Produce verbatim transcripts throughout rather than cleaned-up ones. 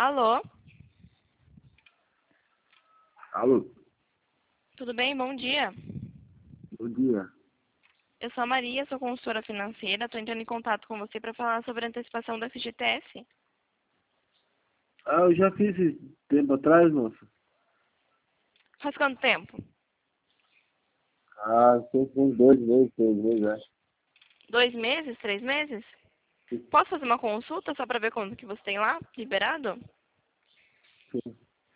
Alô? Alô, Tudo bem? Bom dia. bom dia. Eu sou a Maria, sou consultora financeira. Estou entrando em contato com você para falar sobre a antecipação do F G T S. Ah, eu já fiz esse tempo atrás, moça. Faz quanto tempo? Ah, tem uns dois meses, três meses, acho. Dois meses? Três meses? Posso fazer uma consulta só para ver quanto que você tem lá, liberado? Sim.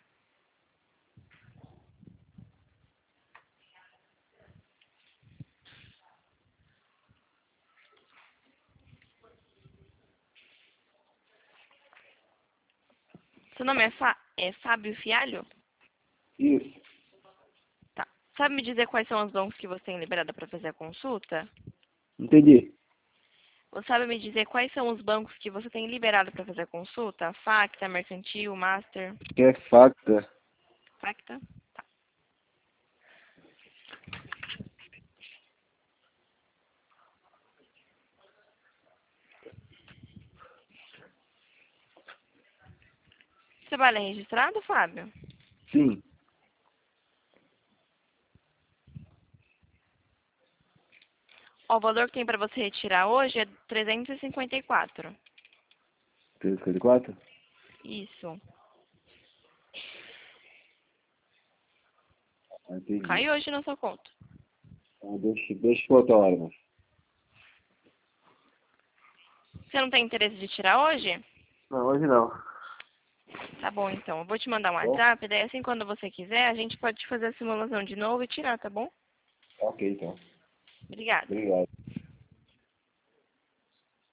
Seu nome é, Fá é Fábio Fialho? Isso. Tá. Sabe me dizer quais são os bancos que você tem liberado para fazer a consulta? Entendi. Você sabe me dizer quais são os bancos que você tem liberado para fazer a consulta? Facta, Mercantil, Master, Acho que é facta. Facta? Tá. Você trabalha registrado, Fábio? Sim. Ó, o valor que tem para você retirar hoje é trezentos e cinquenta e quatro. trezentos e cinquenta e quatro? Isso. Ah, entendi. Caiu hoje na sua conta. Ah, deixa, deixa pra outra hora, moça. Você não tem interesse de tirar hoje? Não, hoje não. Tá bom, então. Eu vou te mandar um Bom, WhatsApp, daí assim quando você quiser, a gente pode fazer a simulação de novo e tirar, tá bom? ok, então. Obrigada. Obrigado.